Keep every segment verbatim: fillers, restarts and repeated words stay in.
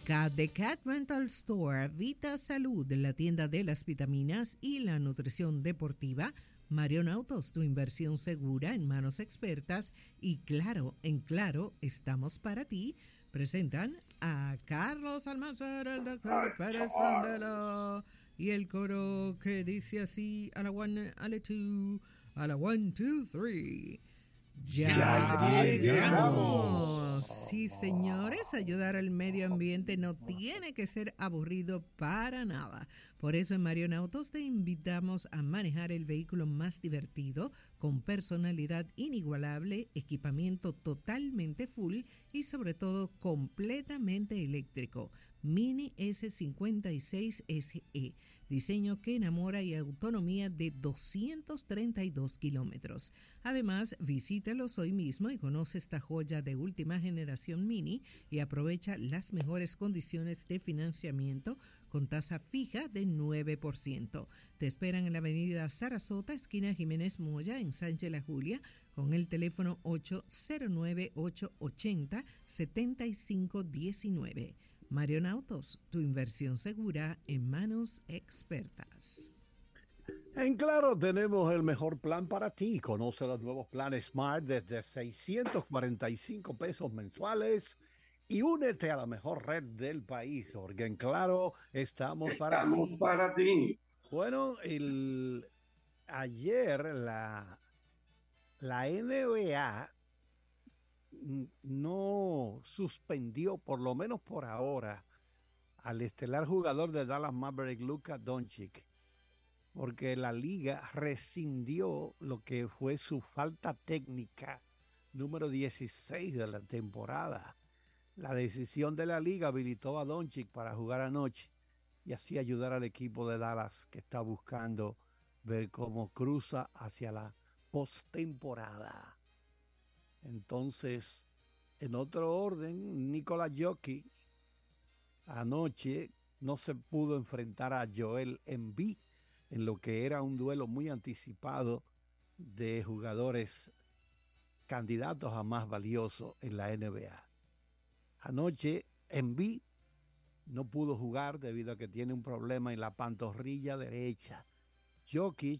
Cat de Cat Rental Store, Vita Salud, la tienda de las vitaminas y la nutrición deportiva, Marion Autos, tu inversión segura en manos expertas, y Claro, en Claro estamos para ti. Presentan a Carlos Almanzar, el doctor Pérez Mandela, y el coro que dice así: a la one, a la two, a la one, two, three. Ya, ya llegamos. Sí, señores, ayudar al medio ambiente no tiene que ser aburrido para nada. Por eso en Marion Autos te invitamos a manejar el vehículo más divertido, con personalidad inigualable, equipamiento totalmente full y sobre todo completamente eléctrico. Mini S cincuenta y seis S E, diseño que enamora y autonomía de doscientos treinta y dos kilómetros. Además, visítalos hoy mismo y conoce esta joya de última generación Mini y aprovecha las mejores condiciones de financiamiento con tasa fija de nueve por ciento. Te esperan en la avenida Sarasota, esquina Jiménez Moya, en Sánchez La Julia, con el teléfono ocho cero nueve, ocho ocho cero, siete cinco uno nueve. Marion Autos, tu inversión segura en manos expertas. En Claro tenemos el mejor plan para ti. Conoce los nuevos planes Smart desde seiscientos cuarenta y cinco pesos mensuales y únete a la mejor red del país, porque en Claro estamos, para Estamos ti. para ti. Bueno, el, ayer la, la N B A no suspendió, por lo menos por ahora, al estelar jugador de Dallas Mavericks, Luka Doncic, porque la liga rescindió lo que fue su falta técnica número dieciséis de la temporada. La decisión de la liga habilitó a Doncic para jugar anoche y así ayudar al equipo de Dallas, que está buscando ver cómo cruza hacia la postemporada. Entonces, en otro orden, Nikola Jokic anoche no se pudo enfrentar a Joel Embiid en lo que era un duelo muy anticipado de jugadores candidatos a más valioso en la N B A. Anoche Embiid no pudo jugar debido a que tiene un problema en la pantorrilla derecha. Jokic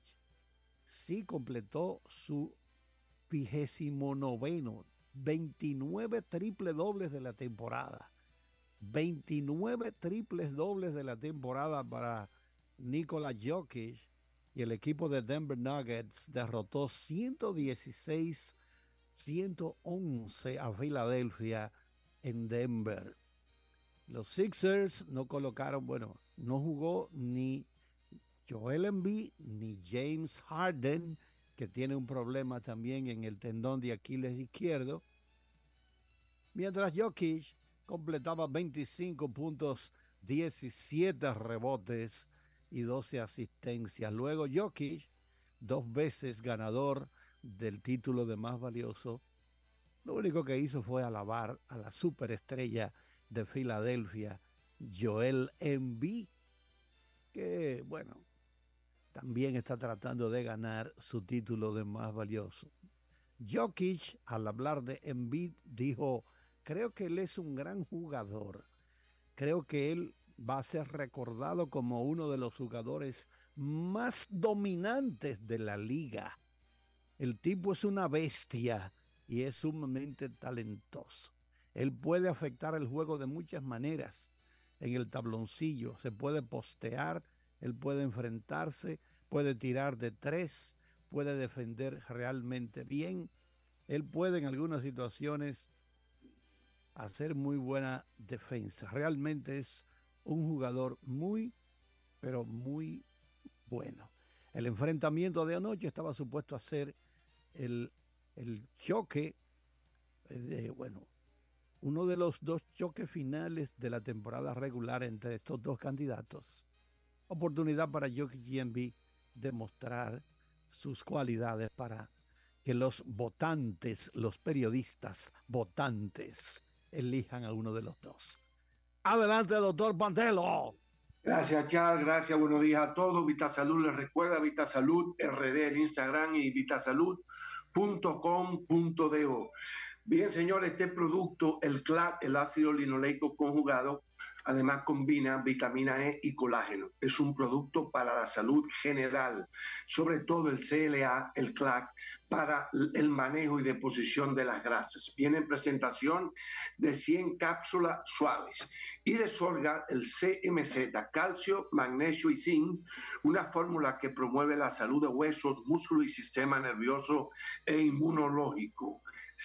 sí completó su vigésimo noveno, veintinueve triple dobles de la temporada. veintinueve triples dobles de la temporada para Nikola Jokic, y el equipo de Denver Nuggets derrotó ciento dieciséis a ciento once a Filadelfia en Denver. Los Sixers no colocaron, bueno, no jugó ni Joel Embiid ni James Harden, que tiene un problema también en el tendón de Aquiles izquierdo, mientras Jokic completaba veinticinco puntos, diecisiete rebotes y doce asistencias. Luego Jokic, dos veces ganador del título de más valioso, lo único que hizo fue alabar a la superestrella de Filadelfia, Joel Embiid, que, bueno, también está tratando de ganar su título de más valioso. Jokic, al hablar de Embiid, dijo: creo que él es un gran jugador. Creo que él va a ser recordado como uno de los jugadores más dominantes de la liga. El tipo es una bestia y es sumamente talentoso. Él puede afectar el juego de muchas maneras. En el tabloncillo se puede postear, él puede enfrentarse, puede tirar de tres, puede defender realmente bien. Él puede en algunas situaciones hacer muy buena defensa. Realmente es un jugador muy, pero muy bueno. El enfrentamiento de anoche estaba supuesto a ser el, el choque, de, bueno, uno de los dos choques finales de la temporada regular entre estos dos candidatos. Oportunidad para Jokic y Embiid demostrar sus cualidades para que los votantes, los periodistas votantes, elijan a uno de los dos. Adelante, doctor Pantelo. Gracias, Charles. Gracias, buenos días a todos. Vitasalud les recuerda, Vitasalud R D en Instagram y vitasalud punto com punto do. Bien, señores, este producto, el C L A D, el ácido linoleico conjugado, Además combina vitamina E y colágeno. Es un producto para la salud general, sobre todo el C L A, el C L A C, para el manejo y deposición de las grasas. Viene en presentación de cien cápsulas suaves. Y de Solgar el C M Z, calcio, magnesio y zinc, una fórmula que promueve la salud de huesos, músculo y sistema nervioso e inmunológico.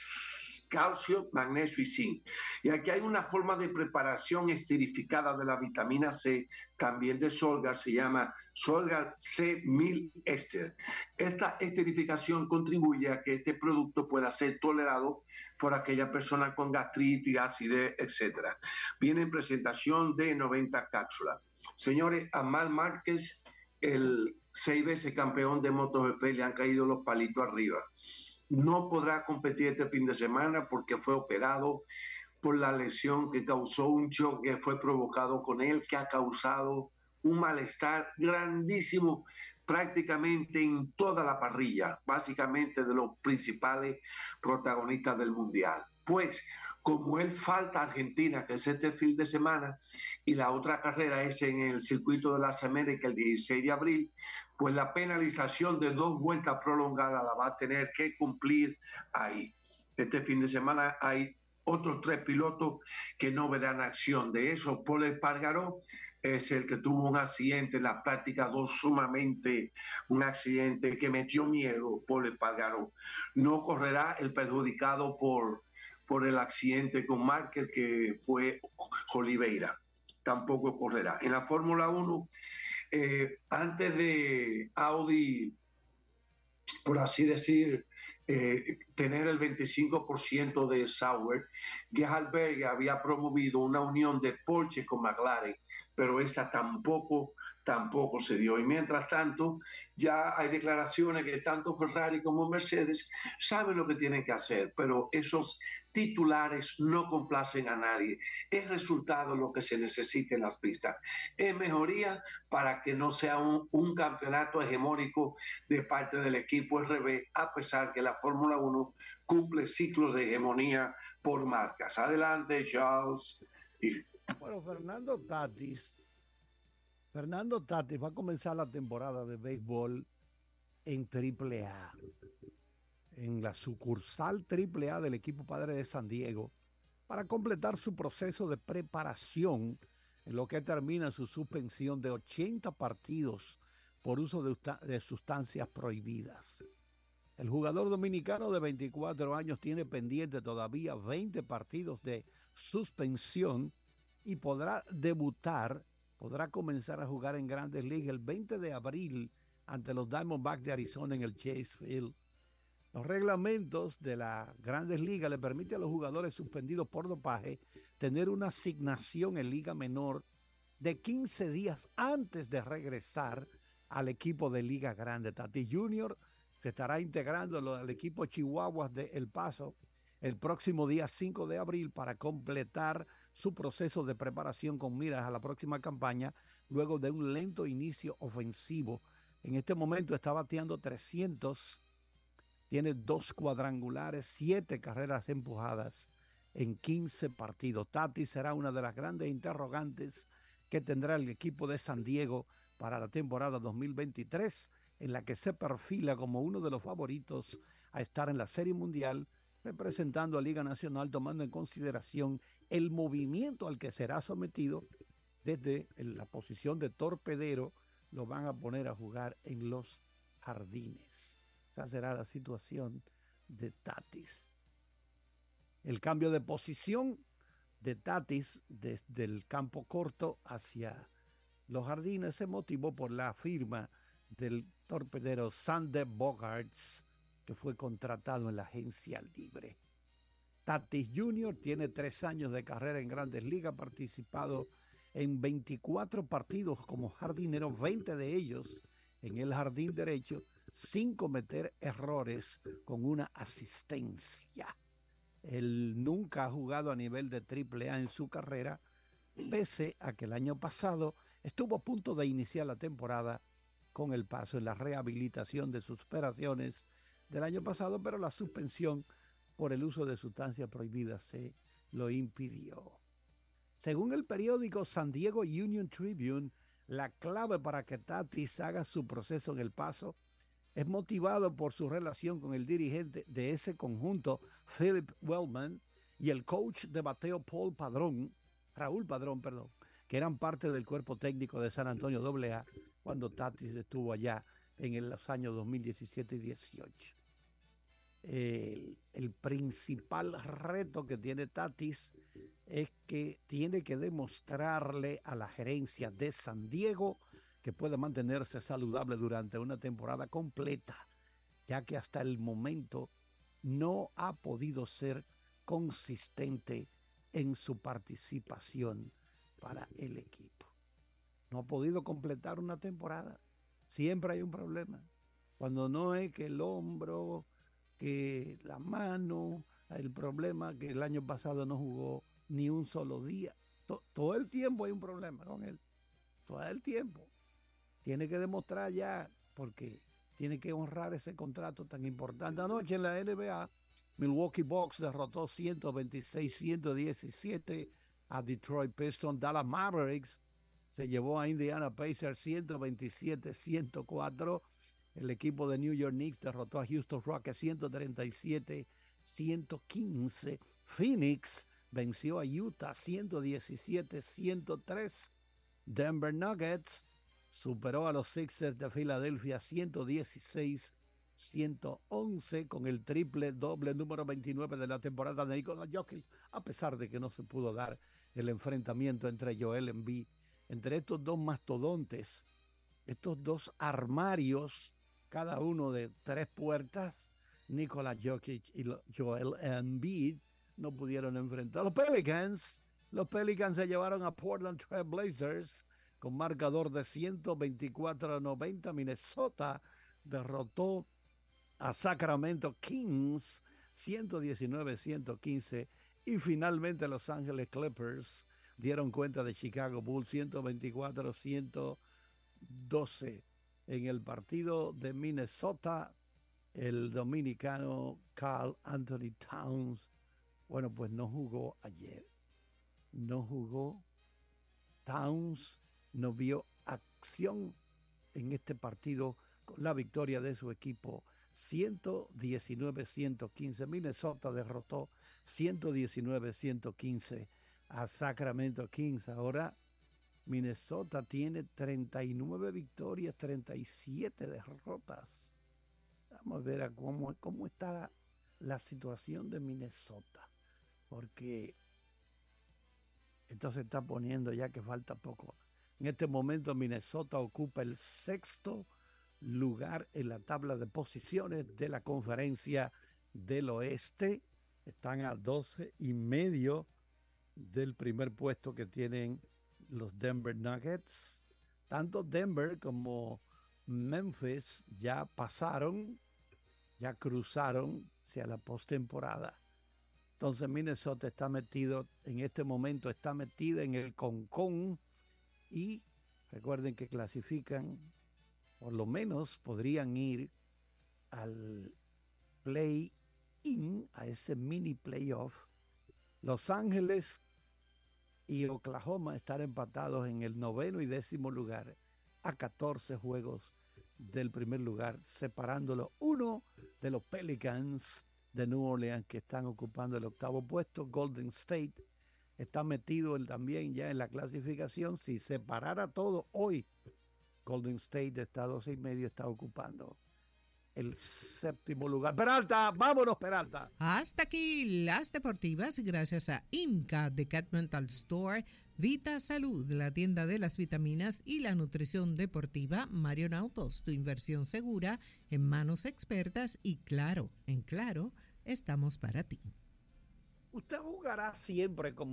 Calcio, magnesio y zinc. Y aquí hay una forma de preparación esterificada de la vitamina C, también de Solgar, se llama Solgar C mil Ester. Esta esterificación contribuye a que este producto pueda ser tolerado por aquella persona con gastritis, acidez, etcétera. Viene en presentación de noventa cápsulas. Señores, Amal Márquez, el seis veces campeón de MotoGP, le han caído los palitos arriba. No podrá competir este fin de semana porque fue operado por la lesión que causó un choque que fue provocado con él, que ha causado un malestar grandísimo prácticamente en toda la parrilla, básicamente de los principales protagonistas del Mundial. Pues, como él falta a Argentina, que es este fin de semana, y la otra carrera es en el Circuito de las Américas el dieciséis de abril, pues la penalización de dos vueltas prolongadas la va a tener que cumplir ahí. Este fin de semana hay otros tres pilotos que no verán acción. De eso, Pol Espargaró es el que tuvo un accidente en la práctica dos, sumamente un accidente que metió miedo. Pol Espargaró no correrá, el perjudicado por, por el accidente con Márquez, que fue Oliveira, tampoco correrá. En la Fórmula uno, eh, antes de Audi, por así decir, eh, tener el veinticinco por ciento de Sauber, Gerhard Berger había promovido una unión de Porsche con McLaren, pero esta tampoco, tampoco se dio. Y mientras tanto, ya hay declaraciones que tanto Ferrari como Mercedes saben lo que tienen que hacer, pero esos titulares no complacen a nadie. Es resultado lo que se necesita en las pistas. Es mejoría para que no sea un, un campeonato hegemónico de parte del equipo R B, a pesar que la Fórmula uno cumple ciclos de hegemonía por marcas. Adelante, Charles. Bueno, Fernando Tatis, Fernando Tatis va a comenzar la temporada de béisbol en triple A, en la sucursal triple A del equipo padre de San Diego, para completar su proceso de preparación en lo que termina su suspensión de ochenta partidos por uso de, de sustancias prohibidas. El jugador dominicano de veinticuatro años tiene pendiente todavía veinte partidos de suspensión y podrá debutar, podrá comenzar a jugar en Grandes Ligas el veinte de abril ante los Diamondbacks de Arizona en el Chase Field. Los reglamentos de las Grandes Ligas le permiten a los jugadores suspendidos por dopaje tener una asignación en Liga Menor de quince días antes de regresar al equipo de Liga Grande. Tatis junior se estará integrando al equipo Chihuahuas de El Paso el próximo día cinco de abril para completar su proceso de preparación con miras a la próxima campaña, luego de un lento inicio ofensivo. En este momento está bateando trescientos, tiene dos cuadrangulares, siete carreras empujadas en quince partidos. Tatis será una de las grandes interrogantes que tendrá el equipo de San Diego para la temporada dos mil veintitrés, en la que se perfila como uno de los favoritos a estar en la Serie Mundial, representando a Liga Nacional, tomando en consideración el movimiento al que será sometido desde la posición de torpedero. Lo van a poner a jugar en los jardines. Esa será la situación de Tatis. El cambio de posición de Tatis desde el campo corto hacia los jardines se motivó por la firma del torpedero Sander Bogaerts, que fue contratado en la agencia libre. Tatis junior tiene tres años de carrera en Grandes Ligas, participado en veinticuatro partidos como jardinero, veinte de ellos en el jardín derecho, sin cometer errores, con una asistencia. Él nunca ha jugado a nivel de triple A en su carrera, pese a que el año pasado estuvo a punto de iniciar la temporada con El Paso en la rehabilitación de sus operaciones del año pasado, pero la suspensión por el uso de sustancias prohibidas se lo impidió. Según el periódico San Diego Union Tribune, la clave para que Tatis haga su proceso en El Paso es motivado por su relación con el dirigente de ese conjunto, Philip Wellman, y el coach de bateo Paul Padrón, Raúl Padrón, perdón, que eran parte del cuerpo técnico de San Antonio doble A cuando Tatis estuvo allá en los años dos mil diecisiete y dieciocho. El, el principal reto que tiene Tatis es que tiene que demostrarle a la gerencia de San Diego que puede mantenerse saludable durante una temporada completa, ya que hasta el momento no ha podido ser consistente en su participación para el equipo. No ha podido completar una temporada. Siempre hay un problema. Cuando no es que el hombro, que la mano, el problema que el año pasado no jugó ni un solo día. To- todo el tiempo hay un problema con él. Todo el tiempo. Tiene que demostrar ya, porque tiene que honrar ese contrato tan importante. Anoche en la N B A, Milwaukee Bucks derrotó ciento veintiséis a ciento diecisiete a Detroit Pistons. Dallas Mavericks se llevó a Indiana Pacers ciento veintisiete a ciento cuatro. El equipo de New York Knicks derrotó a Houston Rockets ciento treinta y siete a ciento quince. Phoenix venció a Utah ciento diecisiete a ciento tres. Denver Nuggets superó a los Sixers de Filadelfia ciento dieciséis a ciento once con el triple doble número veintinueve de la temporada de Nikola Jokic, a pesar de que no se pudo dar el enfrentamiento entre Joel Embiid, entre estos dos mastodontes, estos dos armarios, cada uno de tres puertas. Nikola Jokic y Joel Embiid no pudieron enfrentar. Los Pelicans, los Pelicans se llevaron a Portland Trail Blazers con marcador de ciento veinticuatro a noventa. Minnesota derrotó a Sacramento Kings ciento diecinueve a ciento quince. Y finalmente Los Ángeles Clippers dieron cuenta de Chicago Bulls ciento veinticuatro a ciento doce. En el partido de Minnesota, el dominicano Karl Anthony Towns, bueno, pues no jugó ayer. No jugó. Towns no vio acción en este partido con la victoria de su equipo ciento diecinueve a ciento quince. Minnesota derrotó ciento diecinueve a ciento quince a Sacramento Kings. Ahora Minnesota tiene treinta y nueve victorias, treinta y siete derrotas. Vamos a ver a cómo, cómo está la situación de Minnesota, porque esto se está poniendo ya que falta poco. En este momento Minnesota ocupa el sexto lugar en la tabla de posiciones de la Conferencia del Oeste. Están a doce y medio del primer puesto que tienen los Denver Nuggets. Tanto Denver como Memphis ya pasaron, ya cruzaron hacia la postemporada. Entonces Minnesota está metido, en este momento está metida en el concón, y recuerden que clasifican, por lo menos podrían ir al play-in, a ese mini playoff. Los Ángeles y Oklahoma están empatados en el noveno y décimo lugar, a catorce juegos del primer lugar, separándolo uno de los Pelicans de New Orleans, que están ocupando el octavo puesto. Golden State está metido él también ya en la clasificación. Si separara todo hoy, Golden State está a doce y medio, está ocupando el séptimo lugar. Peralta, vámonos, Peralta. Hasta aquí las deportivas, gracias a IMCA de Cat Mental Store, Vita Salud, la tienda de las vitaminas y la nutrición deportiva, Marion Autos, tu inversión segura en manos expertas, y Claro, en Claro, estamos para ti. Usted jugará siempre como